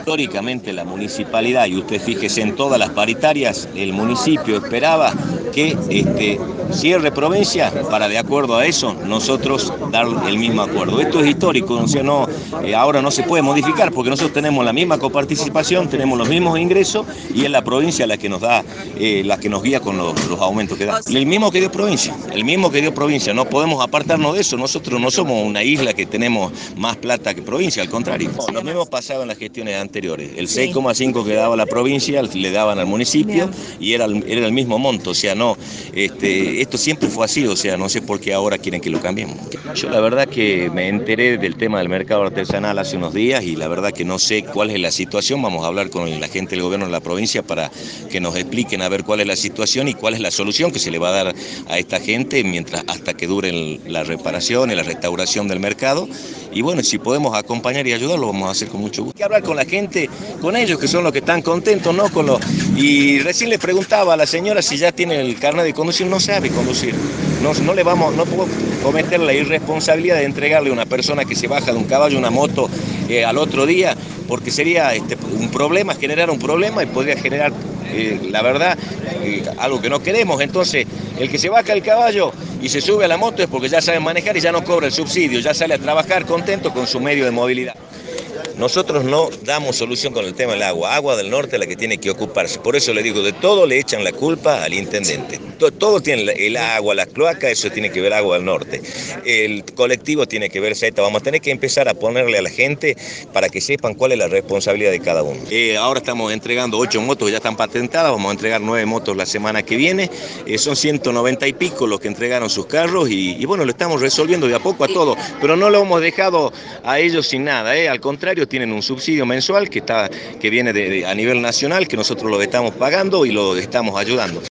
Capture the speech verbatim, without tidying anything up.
Históricamente la municipalidad, y usted fíjese en todas las paritarias, el municipio esperaba que este, cierre provincia para, de acuerdo a eso, nosotros dar el mismo acuerdo. Esto es histórico, o sea, no, eh, ahora no se puede modificar porque nosotros tenemos la misma coparticipación, tenemos los mismos ingresos y es la provincia la que nos da, eh, la que nos guía con los, los aumentos que da. El mismo que dio provincia, el mismo que dio provincia, no podemos apartarnos de eso, nosotros no somos una isla que tenemos más plata que provincia, al contrario. No, lo mismo pasaba en las gestiones anteriores, el seis coma cinco que daba la provincia le daban al municipio y era el, era el mismo monto, o sea, no, este, esto siempre fue así, o sea, no sé por qué ahora quieren que lo cambiemos. Yo la verdad que me enteré del tema del mercado artesanal hace unos días y la verdad que no sé cuál es la situación, vamos a hablar con la gente del gobierno de la provincia para que nos expliquen a ver cuál es la situación y cuál es la solución que se le va a dar a esta gente mientras hasta que dure la reparación y la restauración del mercado. Y bueno, si podemos acompañar y ayudar, lo vamos a hacer con mucho gusto. Hay que hablar con la gente, con ellos que son los que están contentos, ¿no? Con los... Y recién le preguntaba a la señora si ya tiene el carnet de conducir, no sabe conducir. No, no le vamos, no puedo cometer la irresponsabilidad de entregarle a una persona que se baja de un caballo una moto eh, al otro día, porque sería este, un problema, generar un problema y podría generar, eh, la verdad, eh, algo que no queremos. Entonces, el que se baja el caballo y se sube a la moto es porque ya sabe manejar y ya no cobra el subsidio, ya sale a trabajar contento con su medio de movilidad. Nosotros no damos solución con el tema del agua. Agua del Norte es la que tiene que ocuparse. Por eso le digo, de todo le echan la culpa al intendente. Todo, todo tiene el agua, la cloaca, eso tiene que ver Agua del Norte. El colectivo tiene que ver Z. Vamos a tener que empezar a ponerle a la gente para que sepan cuál es la responsabilidad de cada uno. Eh, ahora estamos entregando ocho motos que ya están patentadas. Vamos a entregar nueve motos la semana que viene. Eh, son ciento noventa y pico los que entregaron sus carros y, y bueno, lo estamos resolviendo de a poco a todo. Pero no lo hemos dejado a ellos sin nada, ¿eh? Al contrario, tienen un subsidio mensual que, está, que viene de, de, a nivel nacional, que nosotros lo estamos pagando y lo estamos ayudando.